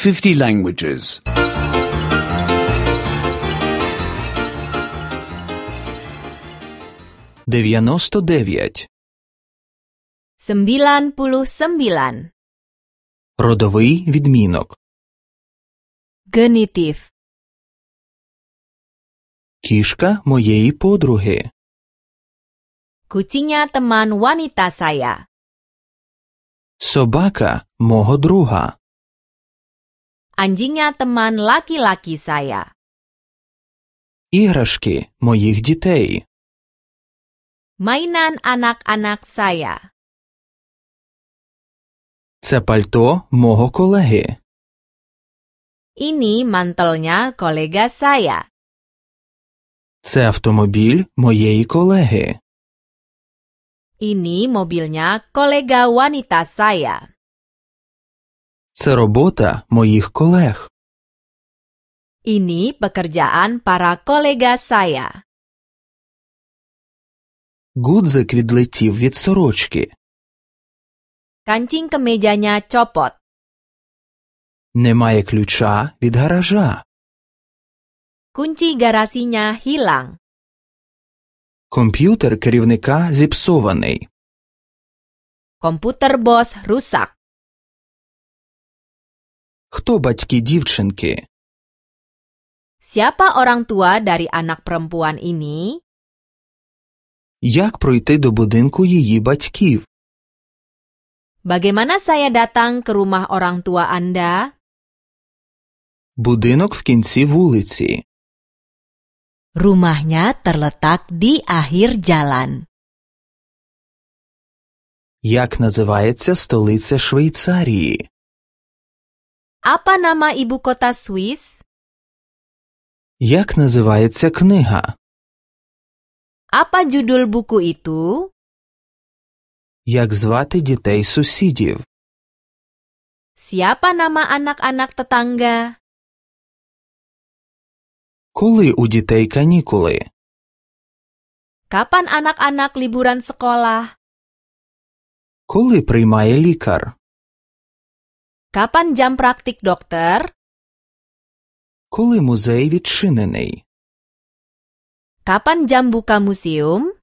50 languages. 99. 99. Родовий відмінок. Genitif. Кішка моєї подруги. Kucingnya teman wanita saya. Собака мого друга. Anjingnya teman laki-laki saya. Іграшки моїх дітей. Mainan anak-anak saya. Це пальто мого колеги. Ini mantelnya kolega saya. Це автомобіль моєї колеги. Ini mobilnya kolega wanita saya. Це робота моїх колег. Ini pekerjaan para kolega saya. Гудзик відлетів від сорочки. Kancing kemejanya copot. Немає ключа від гаража. Kunci garasinya hilang. Комп'ютер керівника зіпсований. Komputer bos rusak. Хто батьки дівчинки? Siapa orang tua dari anak perempuan ini? Як пройти до будинку її батьків? Bagaimana saya datang ke rumah orang tua Anda? Будинок в кінці вулиці. Rumahnya terletak di akhir jalan. Як називається столиця Швейцарії? Apa nama ibu kota Swiss? Як називається книга? Apa judul buku itu? Як звати дітей сусідів? Siapa nama anak-anak tetangga? Коли у дітей канікули? Kapan anak-anak liburan sekolah? Коли приймає лікар? Kapan jam praktik dokter? Коли музей відчинений? Kapan jam buka museum?